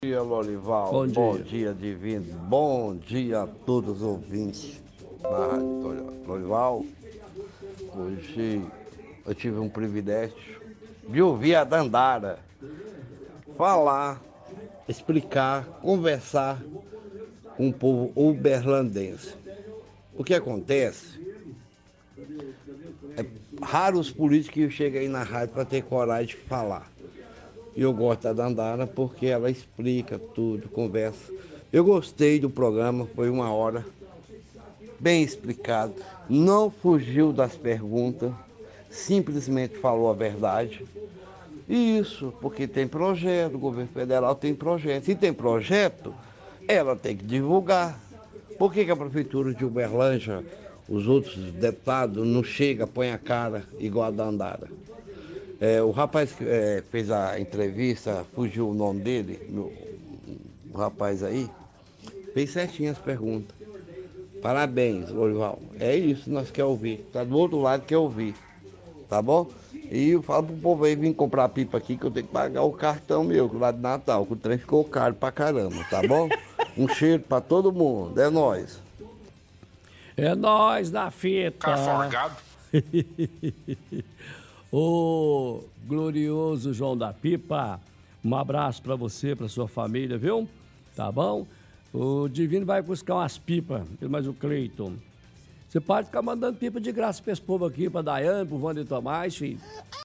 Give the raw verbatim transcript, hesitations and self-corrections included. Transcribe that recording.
Bom dia, Lorival. Bom dia. Bom dia, Divino. Bom dia a todos os ouvintes da Rádio Lorival. Hoje eu tive um privilégio de ouvir a Dandara falar, explicar, conversar com o povo uberlandense. O que acontece é raros os políticos que chegam aí na rádio para ter coragem de falar. E eu gosto da Dandara porque ela explica tudo, conversa. Eu gostei do programa, foi uma hora, bem explicado. Não fugiu das perguntas, simplesmente falou a verdade. E isso, porque tem projeto, o governo federal tem projeto. Se tem projeto, ela tem que divulgar. Por que que a prefeitura de Uberlândia, os outros deputados, não chega, põe a cara igual a Dandara? É, o rapaz que é, fez a entrevista, fugiu o nome dele, meu, o rapaz aí, fez certinho as perguntas. Parabéns, Lorival. É isso que nós queremos ouvir. Tá do outro lado, quer ouvir. Tá bom? E eu falo pro povo aí vir comprar pipa aqui, que eu tenho que pagar o cartão meu, lá de Natal, que o trem ficou caro pra caramba, tá bom? Um cheiro pra todo mundo. É nóis. É nós da fita. Cara forgado. Ô, glorioso João da Pipa, um abraço pra você, pra sua família, viu? Tá bom? O Divino vai buscar umas pipas, mais o Cleiton. Você pode ficar mandando pipa de graça pra esse povo aqui, pra Daiane, pro Wander Tomás, filho.